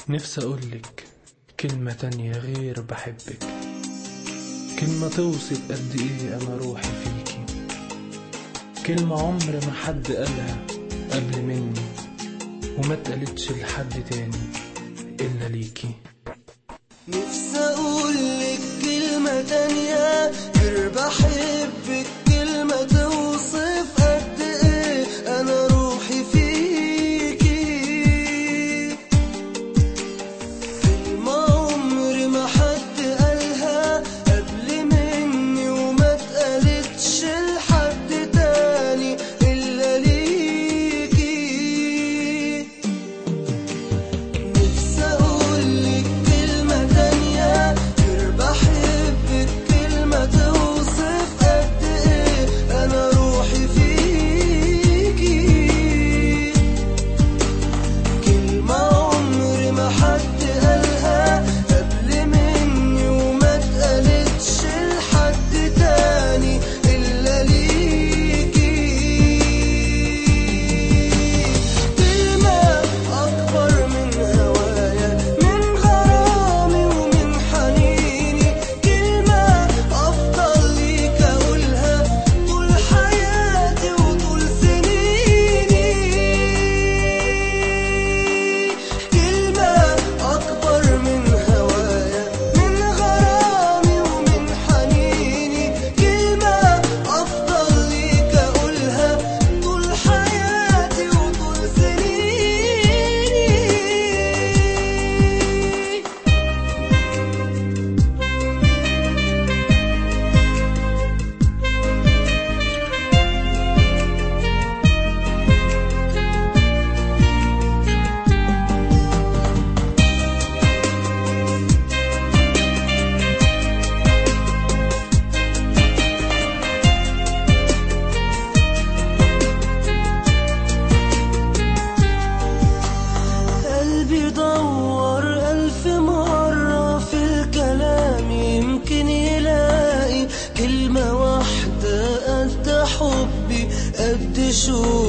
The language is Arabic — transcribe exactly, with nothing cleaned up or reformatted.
نفسي أقولك كلمة تانية غير بحبك، كلمة توصف قد إيه أنا روحي فيكي، كلمة عمر ما حد قالها قبل مني وما اتقالتش لحد تاني إلا ليكي. نفسي أقولك كلمة تانية غير بحبك، كلمة توصف قد إيه أنا روحي فيكي، كلمة عمر ما حد قالها قبل مني وما اتقالتش لحد تاني إلا ليكي. نفسي أقولك كلمة تانية غير بحبك، كلمة توصف قد إيه أنا روحي فيكي، كلمة عمر ما حد قالها قبل مني وما اتقالتش لحد تاني إلا ليكي. كلمة أكبر من هوايا، من غرامي ومن حنيني، كلمة أفضل ليك أقولها طول حياتي وطول سنيني، كلمة أكبر من هوايا، من غرامي ومن حنيني، كلمة أفضل ليك أقولها طول حياتي وطول سنيني. قلبي دور ألف مرة في الكلام يمكن يلاقي كلمة واحدة قد حبي قد شوقي.